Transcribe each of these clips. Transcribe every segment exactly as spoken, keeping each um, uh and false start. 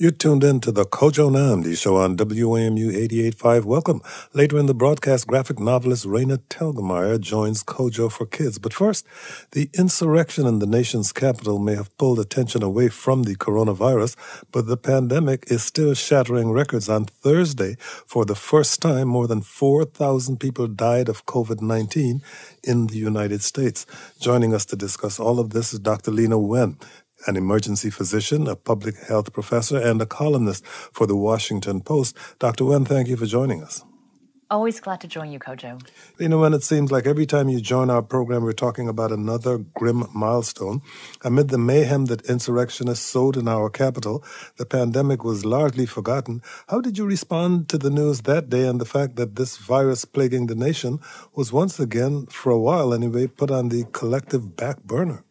You're tuned in to the Kojo Namdi Show on W A M U eighty-eight point five. Welcome. Later in the broadcast, graphic novelist Raina Telgemeier joins Kojo for Kids. But first, the insurrection in the nation's capital may have pulled attention away from the coronavirus, but the pandemic is still shattering records. On Thursday, for the first time, more than four thousand people died of covid nineteen in the United States. Joining us to discuss all of this is Doctor Leana Wen, an emergency physician, a public health professor, and a columnist for the Washington Post. Doctor Wen, thank you for joining us. Always glad to join you, Kojo. Leana Wen, it seems like every time you join our program, we're talking about another grim milestone. Amid the mayhem that insurrectionists sowed in our capital, the pandemic was largely forgotten. How did you respond to the news that day and the fact that this virus plaguing the nation was once again, for a while anyway, put on the collective back burner?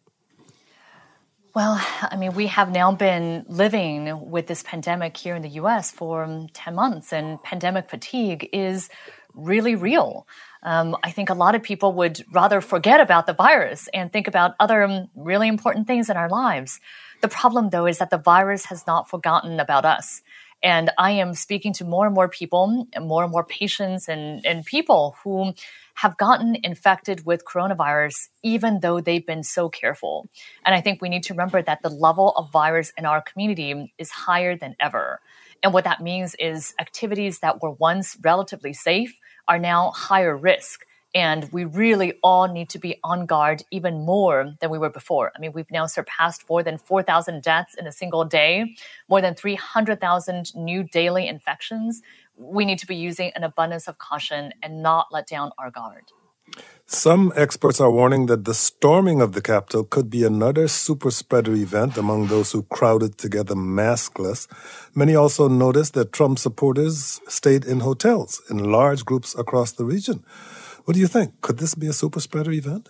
Well, I mean, we have now been living with this pandemic here in the U S for ten months, and pandemic fatigue is really real. Um, I think a lot of people would rather forget about the virus and think about other really important things in our lives. The problem, though, is that the virus has not forgotten about us. And I am speaking to more and more people, and more and more patients and, and people who have gotten infected with coronavirus, even though they've been so careful. And I think we need to remember that the level of virus in our community is higher than ever. And what that means is activities that were once relatively safe are now higher risk. And we really all need to be on guard even more than we were before. I mean, we've now surpassed more than four thousand deaths in a single day, more than three hundred thousand new daily infections. We need to be using an abundance of caution and not let down our guard. Some experts are warning that the storming of the Capitol could be another super spreader event among those who crowded together maskless. Many also noticed that Trump supporters stayed in hotels in large groups across the region. What do you think? Could this be a super spreader event?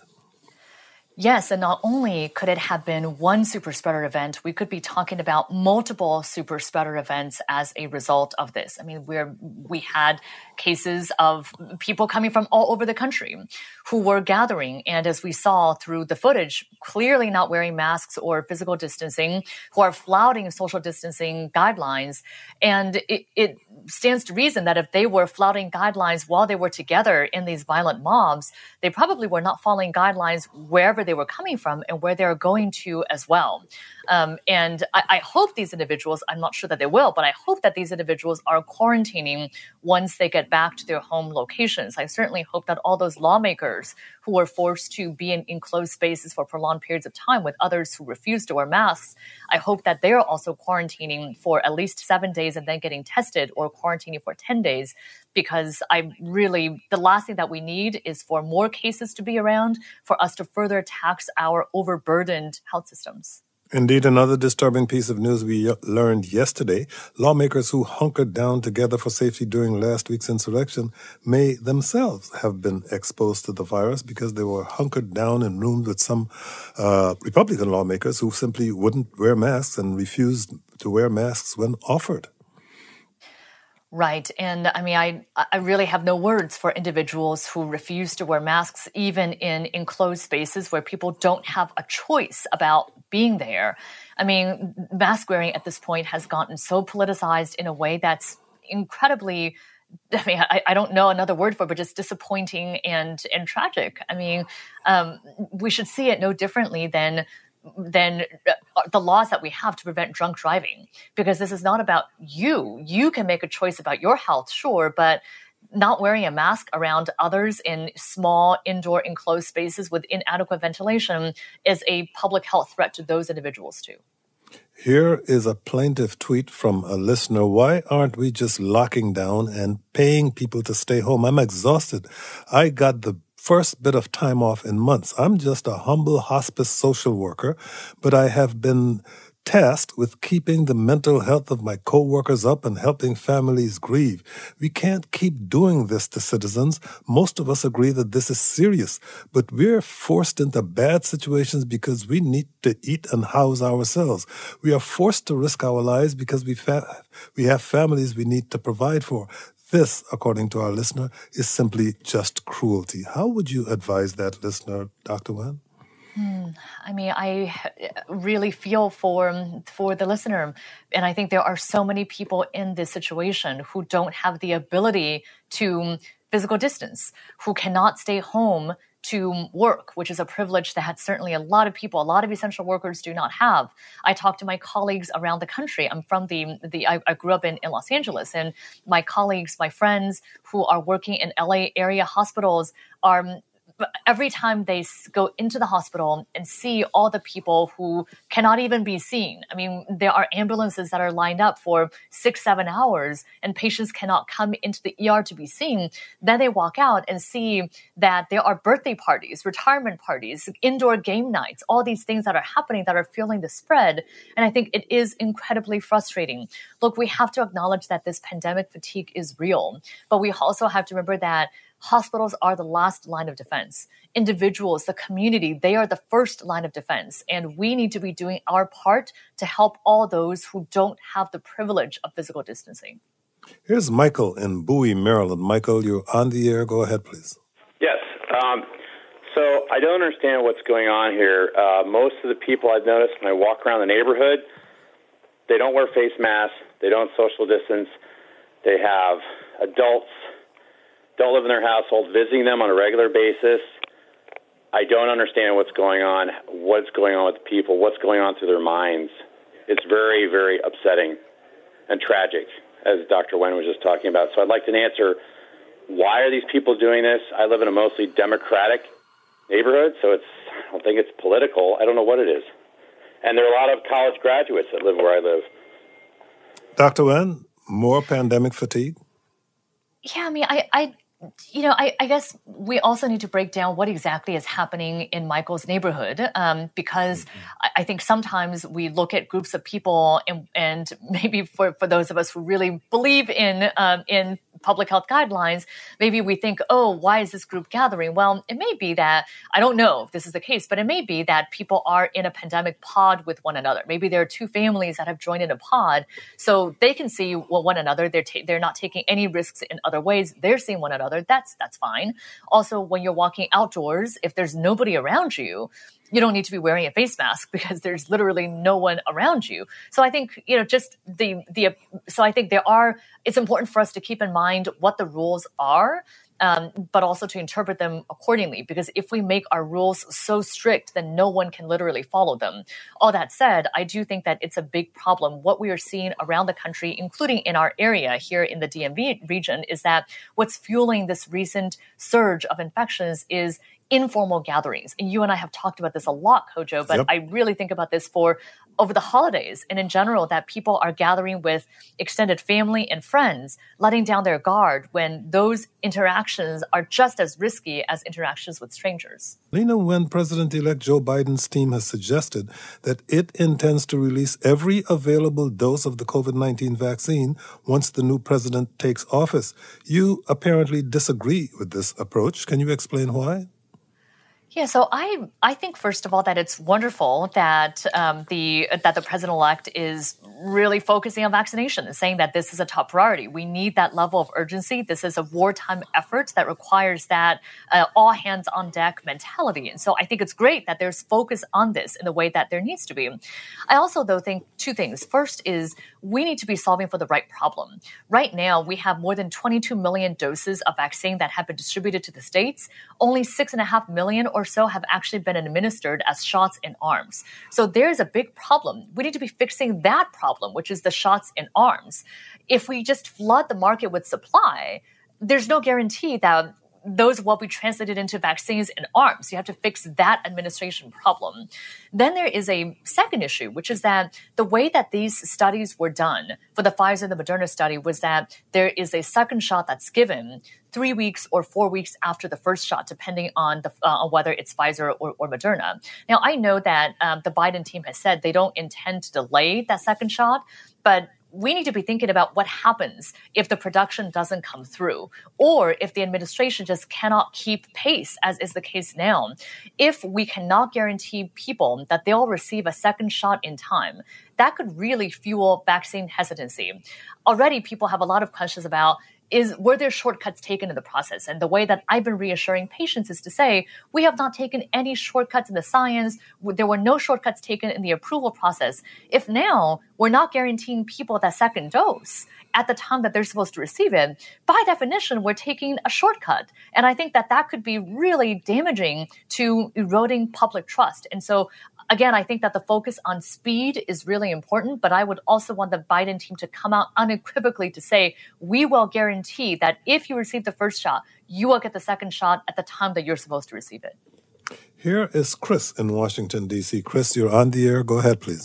Yes, and not only could it have been one super spreader event, we could be talking about multiple super spreader events as a result of this. I mean, we're, we had cases of people coming from all over the country who were gathering, and as we saw through the footage, clearly not wearing masks or physical distancing, who are flouting social distancing guidelines. And it, it stands to reason that if they were flouting guidelines while they were together in these violent mobs, they probably were not following guidelines wherever they were coming from and where they're going to as well. Um, and I, I hope these individuals, I'm not sure that they will, but I hope that these individuals are quarantining once they get back to their home locations. I certainly hope that all those lawmakers who were forced to be in enclosed spaces for prolonged periods of time with others who refuse to wear masks, I hope that they're also quarantining for at least seven days and then getting tested, or quarantining for ten days. Because I really, the last thing that we need is for more cases to be around, for us to further tax our overburdened health systems. Indeed, another disturbing piece of news we learned yesterday. Lawmakers who hunkered down together for safety during last week's insurrection may themselves have been exposed to the virus because they were hunkered down in rooms with some uh, Republican lawmakers who simply wouldn't wear masks and refused to wear masks when offered. Right. And I mean, I I really have no words for individuals who refuse to wear masks, even in enclosed spaces where people don't have a choice about being there. I mean, mask wearing at this point has gotten so politicized in a way that's incredibly, I mean, I, I don't know another word for it, but just disappointing and, and tragic. I mean, um, we should see it no differently than than the laws that we have to prevent drunk driving, because this is not about you. You can make a choice about your health, sure, but not wearing a mask around others in small indoor enclosed spaces with inadequate ventilation is a public health threat to those individuals too. Here is a plaintive tweet from a listener. Why aren't we just locking down and paying people to stay home? I'm exhausted. I got the first bit of time off in months. I'm just a humble hospice social worker, but I have been tasked with keeping the mental health of my coworkers up and helping families grieve. We can't keep doing this to citizens. Most of us agree that this is serious, but we're forced into bad situations because we need to eat and house ourselves. We are forced to risk our lives because we fa- we have families we need to provide for. This, according to our listener, is simply just cruelty. How would you advise that listener, Doctor Wen? Hmm. I mean, I really feel for for the listener, and I think there are so many people in this situation who don't have the ability to physical distance, who cannot stay home to work, which is a privilege that certainly a lot of people, a lot of essential workers do not have. I talk to my colleagues around the country. I'm from the, the I, I grew up in, in Los Angeles, and my colleagues, my friends who are working in L A area hospitals are every time they go into the hospital and see all the people who cannot even be seen. I mean, there are ambulances that are lined up for six, seven hours and patients cannot come into the E R to be seen. Then they walk out and see that there are birthday parties, retirement parties, indoor game nights, all these things that are happening that are fueling the spread. And I think it is incredibly frustrating. Look, we have to acknowledge that this pandemic fatigue is real, but we also have to remember that hospitals are the last line of defense. Individuals, the community, they are the first line of defense. And we need to be doing our part to help all those who don't have the privilege of physical distancing. Here's Michael in Bowie, Maryland. Michael, you're on the air. Go ahead, please. Yes. Um, so I don't understand what's going on here. Uh, most of the people I've noticed when I walk around the neighborhood, they don't wear face masks. They don't social distance. They have adults don't live in their household, visiting them on a regular basis. I don't understand what's going on, what's going on with the people, what's going on through their minds. It's very, very upsetting and tragic, as Doctor Wen was just talking about. So I'd like an answer. Why are these people doing this? I live in a mostly Democratic neighborhood, so it's I don't think it's political. I don't know what it is. And there are a lot of college graduates that live where I live. Doctor Wen, more pandemic fatigue? Yeah, I mean, I, I you know, I, I guess we also need to break down what exactly is happening in Michael's neighborhood, um, because mm-hmm. I, I think sometimes we look at groups of people, and, and maybe for, for those of us who really believe in um, in public health guidelines, maybe we think, oh, why is this group gathering? Well, it may be that, I don't know if this is the case, but it may be that people are in a pandemic pod with one another. Maybe there are two families that have joined in a pod, so they can see well, one another. They're ta- they're not taking any risks in other ways. They're seeing one another. That's that's fine. Also, when you're walking outdoors, if there's nobody around you, you don't need to be wearing a face mask because there's literally no one around you. So I think, you know, just the, the, so I think there are, it's important for us to keep in mind what the rules are, um, but also to interpret them accordingly, because if we make our rules so strict, then no one can literally follow them. All that said, I do think that it's a big problem. What we are seeing around the country, including in our area here in the D M V region, is that what's fueling this recent surge of infections is informal gatherings. And you and I have talked about this a lot, Kojo, but yep. I really think about this for over the holidays and in general, that people are gathering with extended family and friends, letting down their guard when those interactions are just as risky as interactions with strangers. Lena, when President-elect Joe Biden's team has suggested that it intends to release every available dose of the covid nineteen vaccine once the new president takes office, you apparently disagree with this approach. Can you explain why? Yeah, so I I think first of all that it's wonderful that um, the that the president-elect is really focusing on vaccination and saying that this is a top priority. We need that level of urgency. This is a wartime effort that requires that uh, all hands on deck mentality. And so I think it's great that there's focus on this in the way that there needs to be. I also, though, think two things. First is we need to be solving for the right problem. Right now, we have more than twenty-two million doses of vaccine that have been distributed to the states. Only six and a half million or so have actually been administered as shots in arms. So there's a big problem. We need to be fixing that problem, which is the shots in arms. If we just flood the market with supply, there's no guarantee that those will be translated into vaccines and arms. You have to fix that administration problem. Then there is a second issue, which is that the way that these studies were done for the Pfizer and the Moderna study was that there is a second shot that's given three weeks or four weeks after the first shot, depending on the uh, on whether it's Pfizer or, or Moderna. Now, I know that um, the Biden team has said they don't intend to delay that second shot, but we need to be thinking about what happens if the production doesn't come through, or if the administration just cannot keep pace, as is the case now. If we cannot guarantee people that they'll receive a second shot in time, that could really fuel vaccine hesitancy. Already, people have a lot of questions about, is were there shortcuts taken in the process? And the way that I've been reassuring patients is to say, we have not taken any shortcuts in the science. There were no shortcuts taken in the approval process. If now we're not guaranteeing people that second dose at the time that they're supposed to receive it, by definition, we're taking a shortcut. And I think that that could be really damaging to eroding public trust. And so, again, I think that the focus on speed is really important, but I would also want the Biden team to come out unequivocally to say, we will guarantee that if you receive the first shot, you will get the second shot at the time that you're supposed to receive it. Here is Chris in Washington, D C. Chris, you're on the air. Go ahead, please.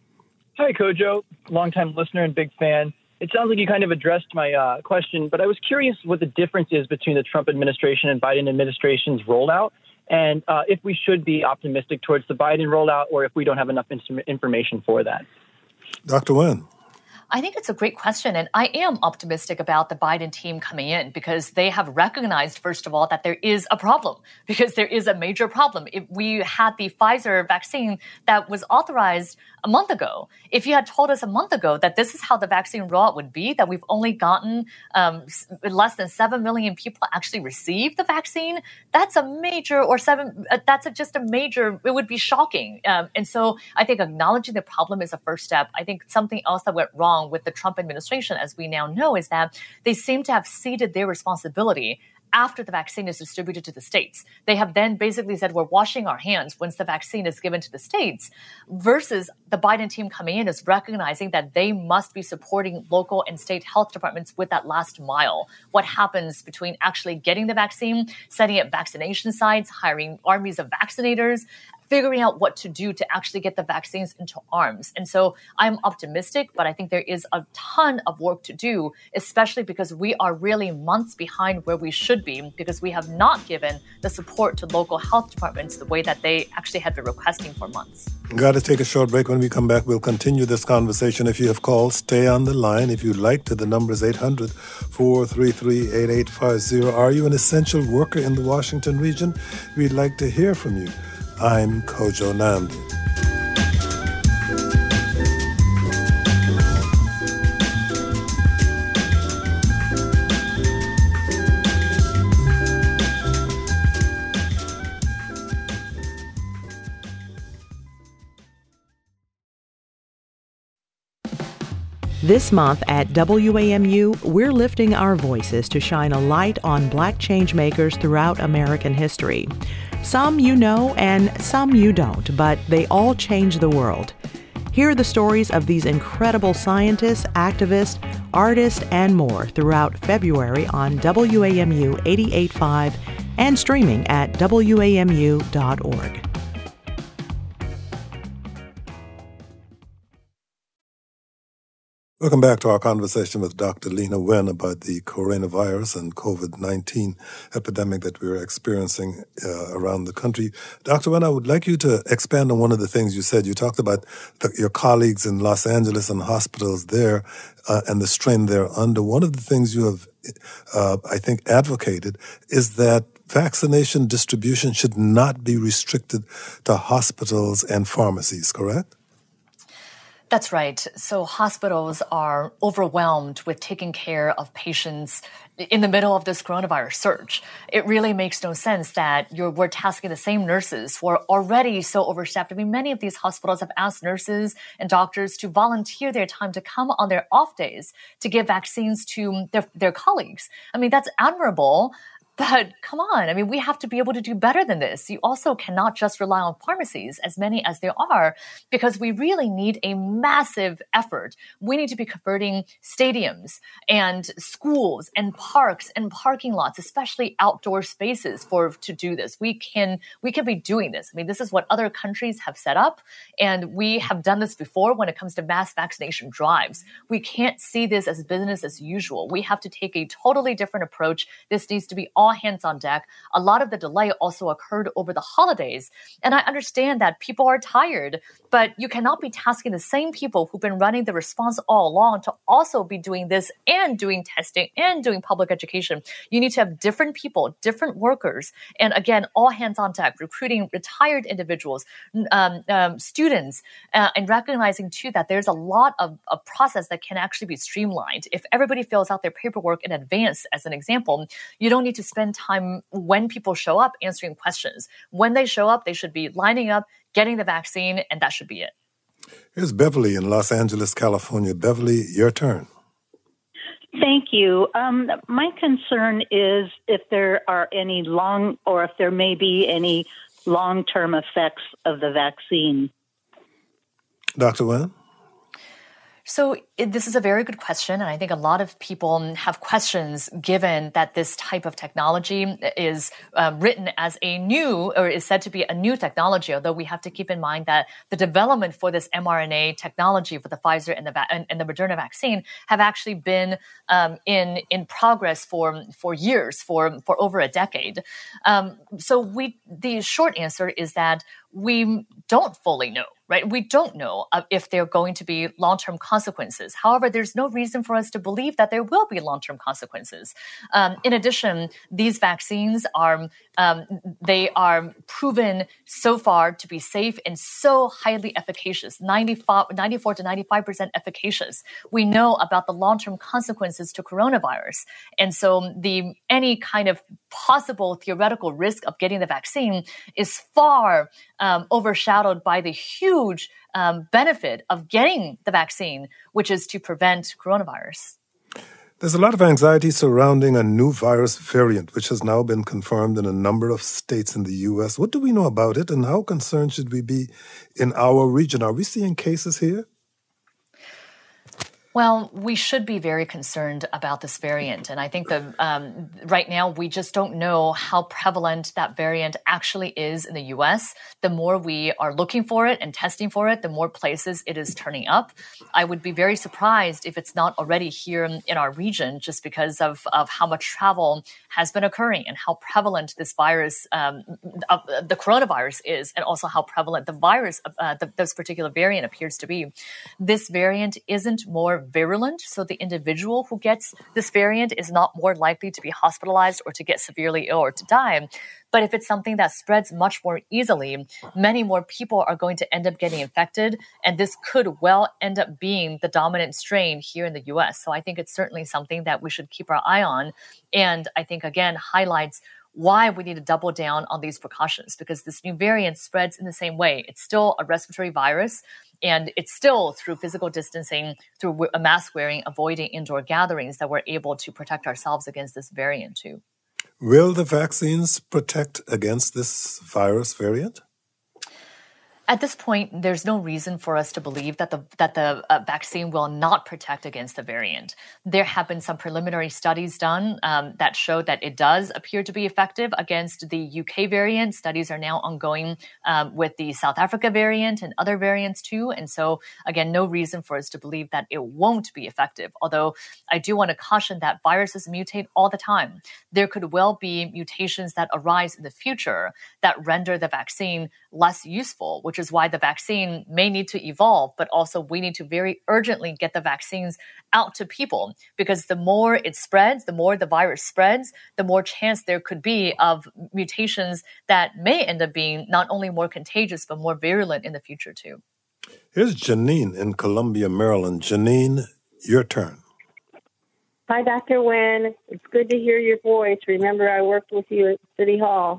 Hi, Kojo. Longtime listener and big fan. It sounds like you kind of addressed my uh, question, but I was curious what the difference is between the Trump administration and Biden administration's rollout, and uh, if we should be optimistic towards the Biden rollout or if we don't have enough in- information for that. Doctor Wen. I think it's a great question, and I am optimistic about the Biden team coming in because they have recognized, first of all, that there is a problem, because there is a major problem. If we had the Pfizer vaccine that was authorized a month ago, if you had told us a month ago that this is how the vaccine rollout would be, that we've only gotten um, less than seven million people actually receive the vaccine, that's a major, or seven, uh, that's a, just a major, it would be shocking. Um, and so I think acknowledging the problem is a first step. I think something else that went wrong with the Trump administration, as we now know, is that they seem to have ceded their responsibility after the vaccine is distributed to the states. They have then basically said, we're washing our hands once the vaccine is given to the states, versus the Biden team coming in is recognizing that they must be supporting local and state health departments with that last mile. What happens between actually getting the vaccine, setting up vaccination sites, hiring armies of vaccinators, figuring out what to do to actually get the vaccines into arms. And so I'm optimistic, but I think there is a ton of work to do, especially because we are really months behind where we should be, because we have not given the support to local health departments the way that they actually had been requesting for months. Got to take a short break. When we come back, we'll continue this conversation. If you have called, stay on the line. If you'd like to, the number is eight hundred, four three three, eight eight five zero. Are you an essential worker in the Washington region? We'd like to hear from you. I'm Kojo Nnamdi. This month at W A M U, we're lifting our voices to shine a light on Black changemakers throughout American history. Some you know and some you don't, but they all change the world. Hear the stories of these incredible scientists, activists, artists, and more throughout February on W A M U eighty-eight point five and streaming at W A M U dot org. Welcome back to our conversation with Doctor Leana Wen about the coronavirus and COVID nineteen epidemic that we're experiencing uh, around the country. Doctor Wen, I would like you to expand on one of the things you said. You talked about the, your colleagues in Los Angeles and hospitals there uh, and the strain they're under. One of the things you have, uh, I think, advocated is that vaccination distribution should not be restricted to hospitals and pharmacies, correct? That's right. So hospitals are overwhelmed with taking care of patients in the middle of this coronavirus surge. It really makes no sense that you're, we're tasking the same nurses who are already so overstaffed. I mean, many of these hospitals have asked nurses and doctors to volunteer their time to come on their off days to give vaccines to their, their colleagues. I mean, that's admirable. But come on, I mean, we have to be able to do better than this. You also cannot just rely on pharmacies, as many as there are, because we really need a massive effort. We need to be converting stadiums and schools and parks and parking lots, especially outdoor spaces, for to do this. We can we can be doing this. I mean, this is what other countries have set up, and we have done this before when it comes to mass vaccination drives. We can't see this as business as usual. We have to take a totally different approach. This needs to be all all hands on deck. A lot of the delay also occurred over the holidays. And I understand that people are tired, but you cannot be tasking the same people who've been running the response all along to also be doing this and doing testing and doing public education. You need to have different people, different workers. And again, all hands on deck, recruiting retired individuals, um, um, students, uh, and recognizing too that there's a lot of a process that can actually be streamlined. If everybody fills out their paperwork in advance, as an example, you don't need to spend time when people show up answering questions. When they show up, they should be lining up, getting the vaccine, and that should be it. Here's Beverly in Los Angeles, California. Beverly, your turn. Thank you. Um, my concern is if there are any long, or if there may be any long-term effects of the vaccine. Doctor Wen? So it, this is a very good question, and I think a lot of people have questions given that this type of technology is um, written as a new, or is said to be a new technology, although we have to keep in mind that the development for this mRNA technology for the Pfizer and the and, and the Moderna vaccine have actually been um, in in progress for for years, for for over a decade. Um, so we the short answer is that we don't fully know, right? We don't know uh, if there are going to be long-term consequences. However, there's no reason for us to believe that there will be long-term consequences. Um, in addition, these vaccines are um, they are proven so far to be safe and so highly efficacious, ninety-five, ninety-four to ninety-five percent efficacious. We know about the long-term consequences to coronavirus. And so the any kind of possible theoretical risk of getting the vaccine is far um, overshadowed by the huge um, benefit of getting the vaccine, which is to prevent coronavirus. There's a lot of anxiety surrounding a new virus variant, which has now been confirmed in a number of states in the U S. What do we know about it, and how concerned should we be in our region? Are we seeing cases here? Well, we should be very concerned about this variant. And I think that um, right now we just don't know how prevalent that variant actually is in the U S. The more we are looking for it and testing for it, the more places it is turning up. I would be very surprised if it's not already here in, in our region, just because of, of how much travel has been occurring and how prevalent this virus, um, uh, the coronavirus is, and also how prevalent the virus, uh, the, this particular variant appears to be. This variant isn't more virulent, so the individual who gets this variant is not more likely to be hospitalized or to get severely ill or to die. But if it's something that spreads much more easily, many more people are going to end up getting infected, and this could well end up being the dominant strain here in the U S. So I think it's certainly something that we should keep our eye on, and I think, again, highlights why we need to double down on these precautions, because this new variant spreads in the same way. It's still a respiratory virus, and it's still through physical distancing, through a mask wearing, avoiding indoor gatherings, that we're able to protect ourselves against this variant too. Will the vaccines protect against this virus variant? At this point, there's no reason for us to believe that the that the uh, vaccine will not protect against the variant. There have been some preliminary studies done um, that show that it does appear to be effective against the U K variant. Studies are now ongoing um, with the South Africa variant and other variants too. And so, again, no reason for us to believe that it won't be effective. Although I do want to caution that viruses mutate all the time. There could well be mutations that arise in the future that render the vaccine less useful, which is why the vaccine may need to evolve, but also we need to very urgently get the vaccines out to people, because the more it spreads, the more the virus spreads, the more chance there could be of mutations that may end up being not only more contagious, but more virulent in the future too. Here's Janine in Columbia, Maryland. Janine, your turn. Hi, Doctor Wen. It's good to hear your voice. Remember, I worked with you at City Hall.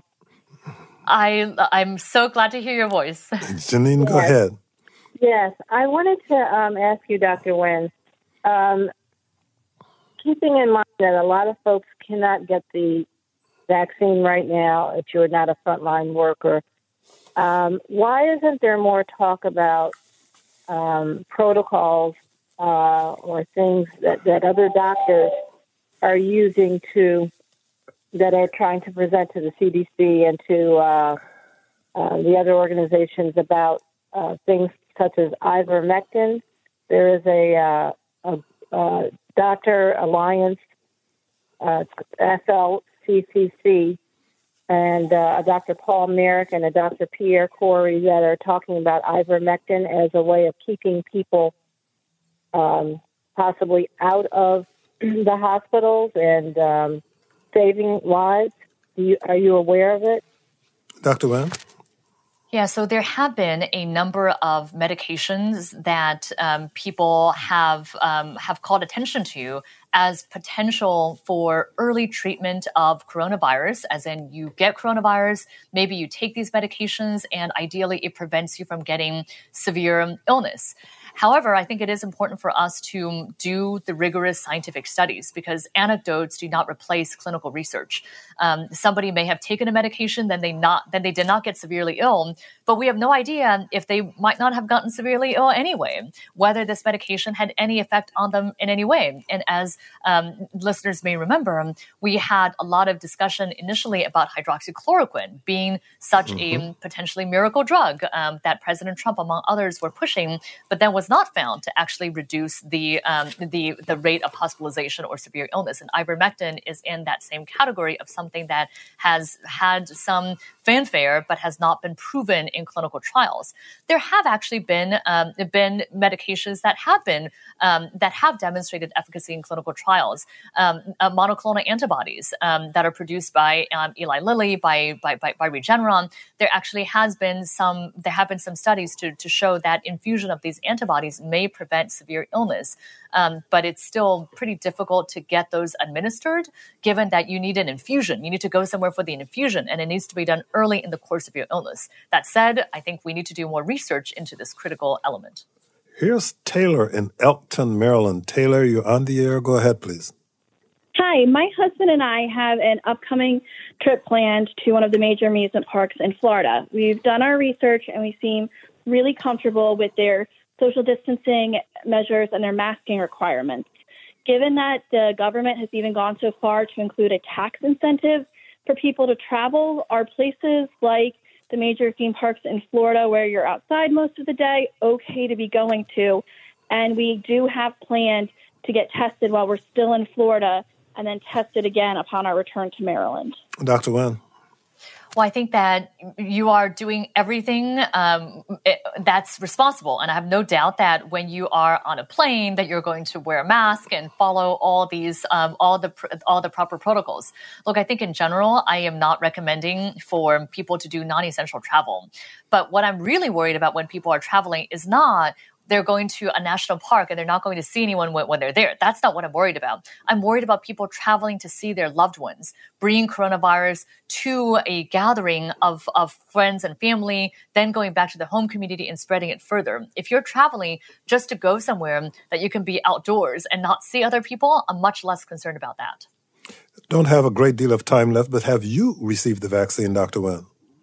I, I'm so glad to hear your voice. Janine, yes. Go ahead. Yes, I wanted to um, ask you, Doctor Wen, um, keeping in mind that a lot of folks cannot get the vaccine right now if you're not a frontline worker, um, why isn't there more talk about um, protocols uh, or things that, that other doctors are using to that are trying to present to the C D C and to uh, uh, the other organizations about uh, things such as ivermectin? There is a, uh, a, a Doctor Alliance, uh, F L C C C and uh, a Doctor Paul Merrick and a Doctor Pierre Corey that are talking about ivermectin as a way of keeping people um, possibly out of the hospitals and um, saving lives. Do you, are you aware of it? Doctor Wen? Yeah, so there have been a number of medications that um, people have um, have called attention to as potential for early treatment of coronavirus, as in you get coronavirus, maybe you take these medications, and ideally it prevents you from getting severe illness. However, I think it is important for us to do the rigorous scientific studies because anecdotes do not replace clinical research. Um, somebody may have taken a medication, then they not then they did not get severely ill, but we have no idea if they might not have gotten severely ill anyway, whether this medication had any effect on them in any way. And as um, listeners may remember, we had a lot of discussion initially about hydroxychloroquine being such mm-hmm. a potentially miracle drug um, that President Trump, among others, were pushing, but then was not found to actually reduce the um, the the rate of hospitalization or severe illness. And ivermectin is in that same category of something that has had some fanfare but has not been proven in clinical trials. There have actually been um, been medications that have been um, that have demonstrated efficacy in clinical trials. Um, uh, monoclonal antibodies um, that are produced by um, Eli Lilly, by, by by by Regeneron. There actually has been some. There have been some studies to to show that infusion of these antibodies may prevent severe illness, um, but it's still pretty difficult to get those administered, given that you need an infusion. You need to go somewhere for the infusion, and it needs to be done early in the course of your illness. That said, I think we need to do more research into this critical element. Here's Taylor in Elkton, Maryland. Taylor, you're on the air. Go ahead, please. Hi, my husband and I have an upcoming trip planned to one of the major amusement parks in Florida. We've done our research, and we seem really comfortable with their social distancing measures and their masking requirements. Given that the government has even gone so far to include a tax incentive for people to travel, are places like the major theme parks in Florida where you're outside most of the day okay to be going to? And we do have planned to get tested while we're still in Florida and then tested again upon our return to Maryland. Doctor Wen? Well, I think that you are doing everything um, it, that's responsible. And I have no doubt that when you are on a plane, that you're going to wear a mask and follow all these, um, all the all the proper protocols. Look, I think in general, I am not recommending for people to do non-essential travel. But what I'm really worried about when people are traveling is not they're going to a national park and they're not going to see anyone when, when they're there. That's not what I'm worried about. I'm worried about people traveling to see their loved ones, bringing coronavirus to a gathering of, of friends and family, then going back to the home community and spreading it further. If you're traveling just to go somewhere that you can be outdoors and not see other people, I'm much less concerned about that. Don't have a great deal of time left, but have you received the vaccine, Doctor Wen?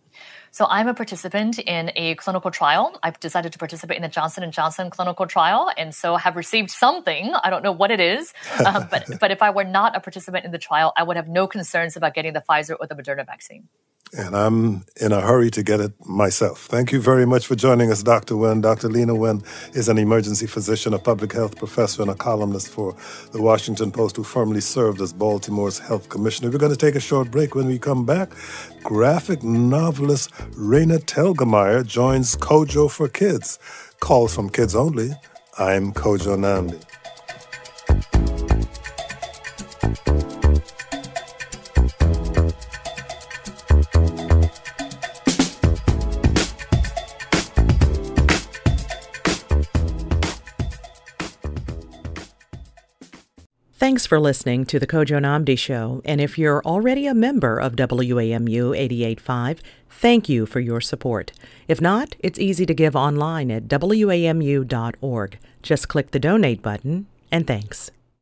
So I'm a participant in a clinical trial. I've decided to participate in the Johnson and Johnson clinical trial, and so have received something. I don't know what it is, um, but but if I were not a participant in the trial, I would have no concerns about getting the Pfizer or the Moderna vaccine. And I'm in a hurry to get it myself. Thank you very much for joining us, Doctor Wen. Doctor Leana Wen is an emergency physician, a public health professor, and a columnist for The Washington Post, who formerly served as Baltimore's health commissioner. We're going to take a short break. When we come back, graphic novelist Raina Telgemeier joins Kojo for Kids. Calls from Kids Only. I'm Kojo Nnamdi. Thanks for listening to the Kojo Nnamdi Show. And if you're already a member of W A M U eighty-eight point five, thank you for your support. If not, it's easy to give online at W A M U dot org. Just click the donate button, and thanks.